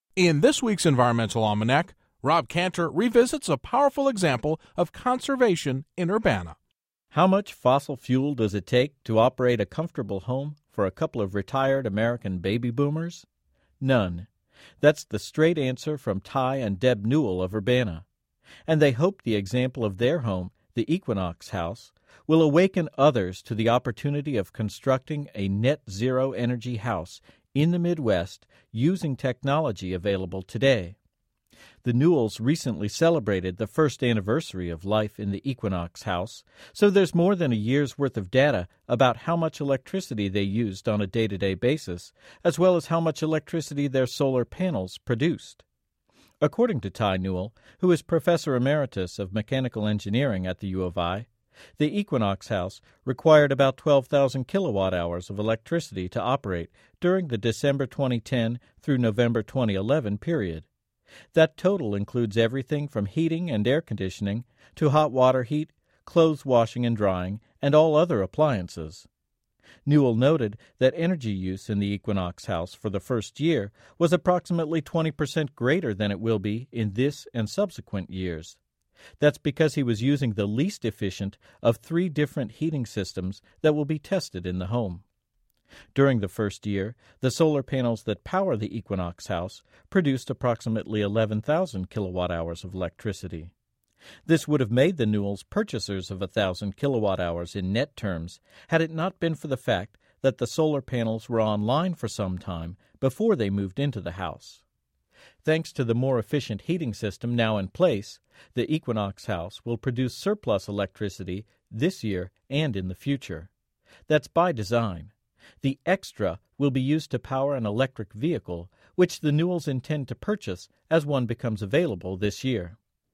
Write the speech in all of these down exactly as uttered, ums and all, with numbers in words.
In this week's Environmental Almanac, Rob Cantor revisits a powerful example of conservation in Urbana. How much fossil fuel does it take to operate a comfortable home for a couple of retired American baby boomers? None. That's the straight answer from Ty and Deb Newell of Urbana. And they hope the example of their home, the Equinox House, will awaken others to the opportunity of constructing a net-zero energy house in the Midwest using technology available today. The Newells recently celebrated the first anniversary of life in the Equinox House, so there's more than a year's worth of data about how much electricity they used on a day-to-day basis, as well as how much electricity their solar panels produced. According to Ty Newell, who is Professor Emeritus of Mechanical Engineering at the U of I, the Equinox House required about twelve thousand kilowatt hours of electricity to operate during the December twenty ten through November twenty eleven period. That total includes everything from heating and air conditioning to hot water heat, clothes washing and drying, and all other appliances. Newell noted that energy use in the Equinox House for the first year was approximately twenty percent greater than it will be in this and subsequent years. That's because he was using the least efficient of three different heating systems that will be tested in the home. During the first year, the solar panels that power the Equinox House produced approximately eleven thousand kilowatt hours of electricity. This would have made the Newells purchasers of one thousand kilowatt hours in net terms had it not been for the fact that the solar panels were online for some time before they moved into the house. Thanks to the more efficient heating system now in place, the Equinox House will produce surplus electricity this year and in the future. That's by design. The extra will be used to power an electric vehicle, which the Newells intend to purchase as one becomes available this year.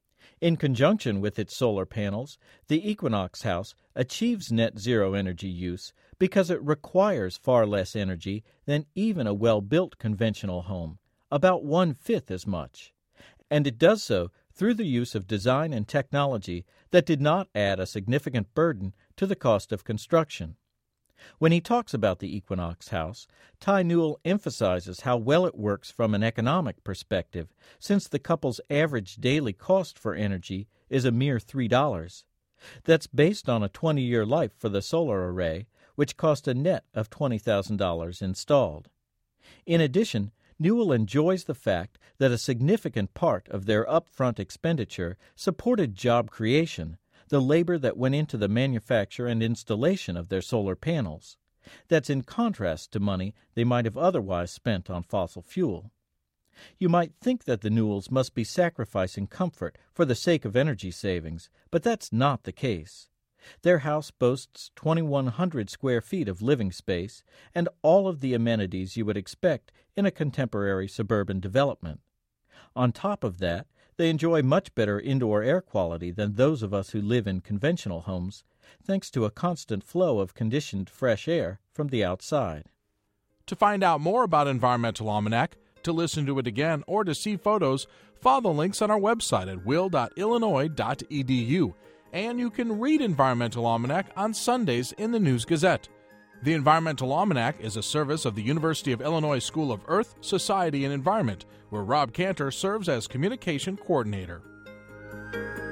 In conjunction with its solar panels, the Equinox House achieves net zero energy use because it requires far less energy than even a well-built conventional home, about one-fifth as much. And it does so through the use of design and technology that did not add a significant burden to the cost of construction. When he talks about the Equinox House, Ty Newell emphasizes how well it works from an economic perspective, since the couple's average daily cost for energy is a mere three dollars. That's based on a twenty-year life for the solar array, which cost a net of twenty thousand dollars installed. In addition, Newell enjoys the fact that a significant part of their upfront expenditure supported job creation, the labor that went into the manufacture and installation of their solar panels. That's in contrast to money they might have otherwise spent on fossil fuel. You might think that the Newells must be sacrificing comfort for the sake of energy savings, but that's not the case. Their house boasts twenty-one hundred square feet of living space and all of the amenities you would expect in a contemporary suburban development. On top of that, they enjoy much better indoor air quality than those of us who live in conventional homes, thanks to a constant flow of conditioned fresh air from the outside. To find out more about Environmental Almanac, to listen to it again, or to see photos, follow the links on our website at will dot illinois dot e d u. And you can read Environmental Almanac on Sundays in the News Gazette. The Environmental Almanac is a service of the University of Illinois School of Earth, Society, and Environment, where Rob Cantor serves as Communication Coordinator.